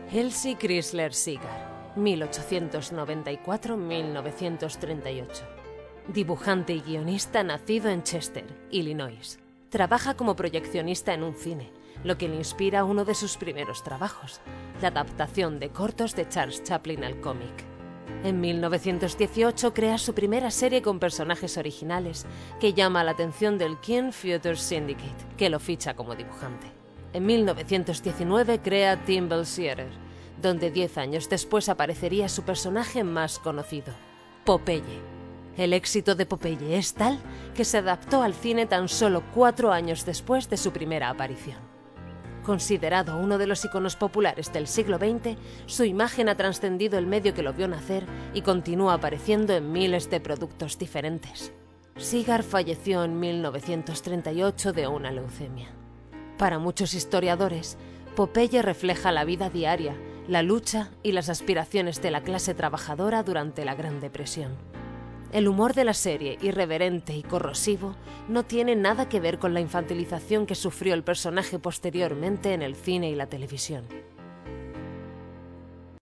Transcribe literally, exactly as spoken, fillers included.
Elsie Chrysler Segar, mil ochocientos noventa y cuatro a mil novecientos treinta y ocho. Dibujante y guionista nacido en Chester, Illinois. Trabaja como proyeccionista en un cine, lo que le inspira a uno de sus primeros trabajos, la adaptación de cortos de Charles Chaplin al cómic. En mil novecientos dieciocho crea su primera serie con personajes originales que llama la atención del King Feature Syndicate, que lo ficha como dibujante. En mil novecientos diecinueve crea Timble Theater, donde diez años después aparecería su personaje más conocido, Popeye. El éxito de Popeye es tal que se adaptó al cine tan solo cuatro años después de su primera aparición. Considerado uno de los iconos populares del siglo veinte, su imagen ha trascendido el medio que lo vio nacer y continúa apareciendo en miles de productos diferentes. Segar falleció en mil novecientos treinta y ocho de una leucemia. Para muchos historiadores, Popeye refleja la vida diaria, la lucha y las aspiraciones de la clase trabajadora durante la Gran Depresión. El humor de la serie, irreverente y corrosivo, no tiene nada que ver con la infantilización que sufrió el personaje posteriormente en el cine y la televisión.